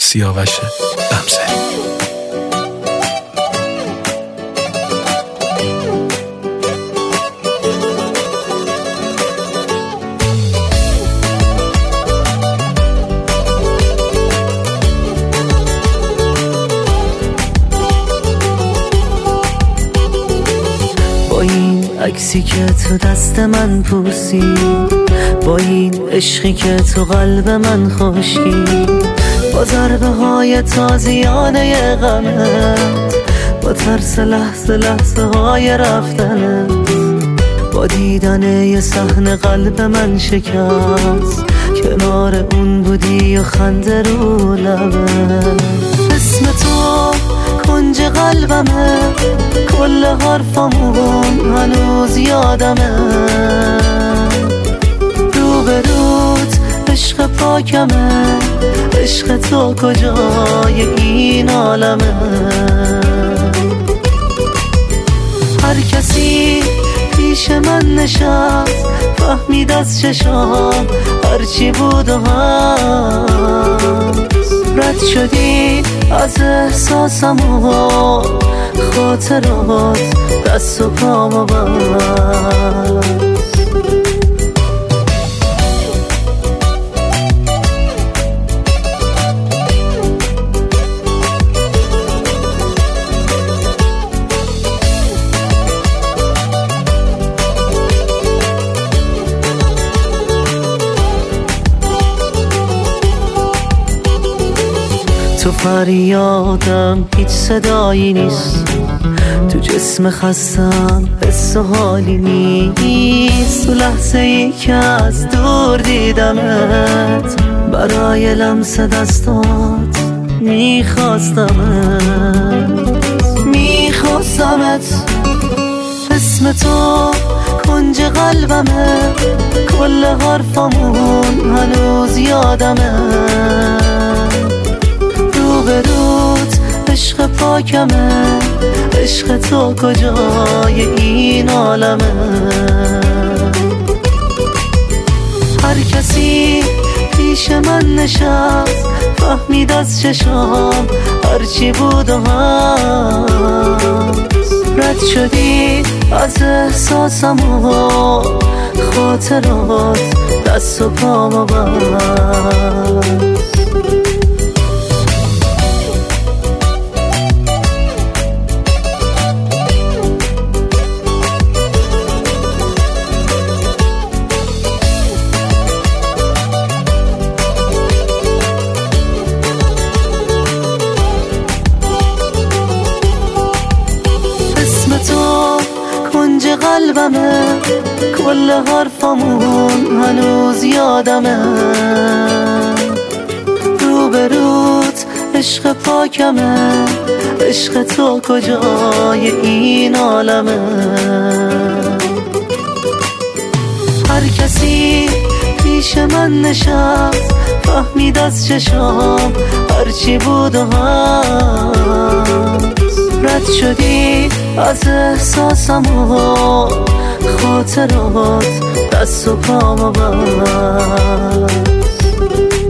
سیاوش غمزه. با این عکسی که تو دست من پوسی، با این عشقی که تو قلب من خشکی، با ضربه های تازیانه غمت، با ترس لحظه لحظه های رفتنت، با دیدن یه صحنه قلب من شکست، کنار اون بودی و خنده رو لبت. اسم تو کنج قلبمه، کل حرفامون هنوز یادمه، روبروت عشق پاکمه، عشق تو کجای این عالمه. هر کسی پیش من نشست، فهمید از چشام هرچی بود و هست، رد شدی از احساسم و خاطرات دست و پامو بست. تو فریادم هیچ صدایی نیست، تو جسم خستم حس و حالی نیست، تو لحظه ای که از دور دیدمت، برای لمس دستات میخواستمت. اسم تو کنج قلبمه، کل حرفامون هنوز یادمه، روبروت عشق پاکمه، عشق تو کجای این عالمه. هر کسی پیش من نشست، فهمید از چشام هرچی بود و هست، رد شدی از احساسم و خاطرات دست و پامو بست. کنج قلبمه، کل حرفامون هنوز یادمه، روبروت عشق پاکمه، عشق تو کجای این عالمه. هر کسی پیش من نشست، فهمید از چشام هرچی بود و هست، رد شدی از احساسم و خاطرات دست و پامو بست.